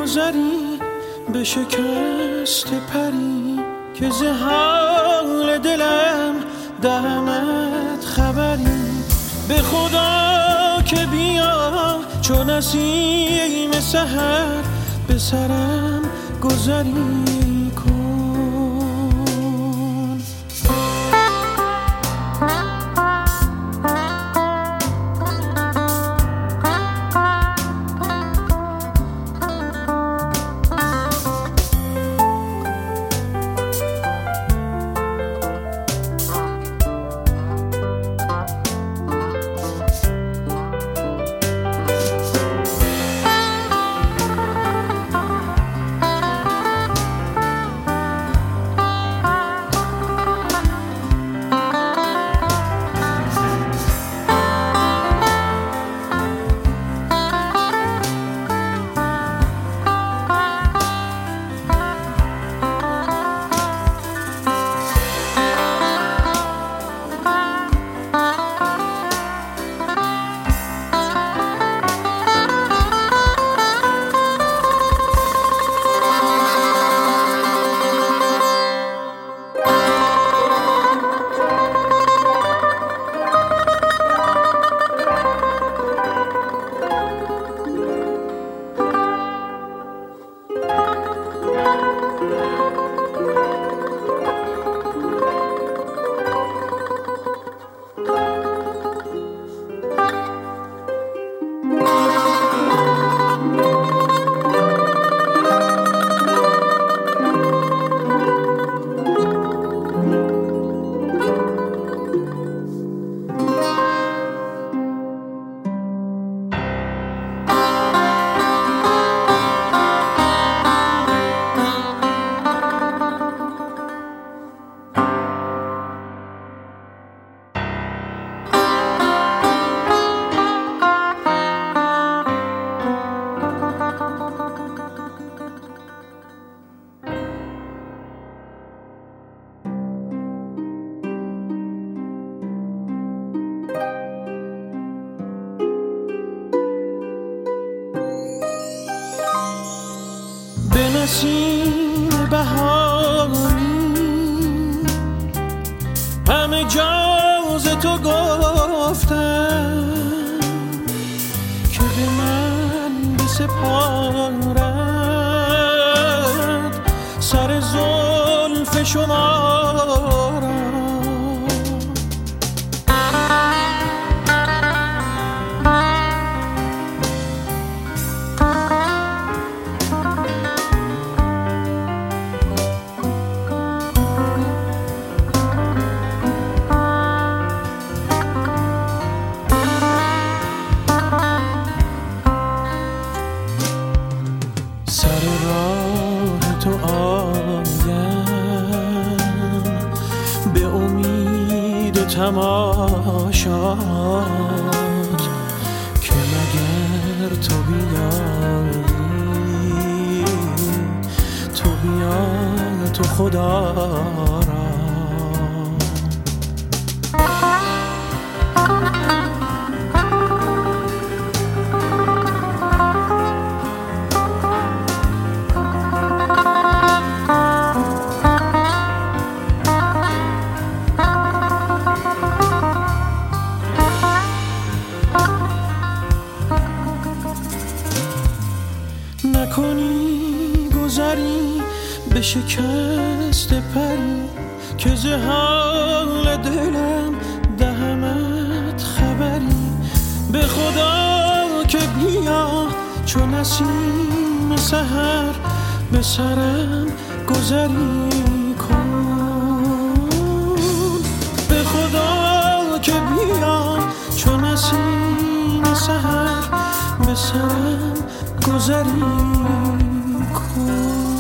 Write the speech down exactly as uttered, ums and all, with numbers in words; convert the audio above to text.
گذری به شکست پری که ز حال دلم دهمت خبری. به خدا که بیا چون نسیم سحر به سرم گذری کن. نسیم بهاری همه جاز تو گفتم که به من بسپارد سر زلف شما را. تو آیم به امید تماشات که مگر تو بیایی تو بیا تو خدا را. نکنی گذری به شکست پری که ز حال دلم دهمت خبری. به خدا که بیا چون نسیم سحر به سرم گذری کن. به خدا که بیا چون نسیم سحر به سرم گذری کن.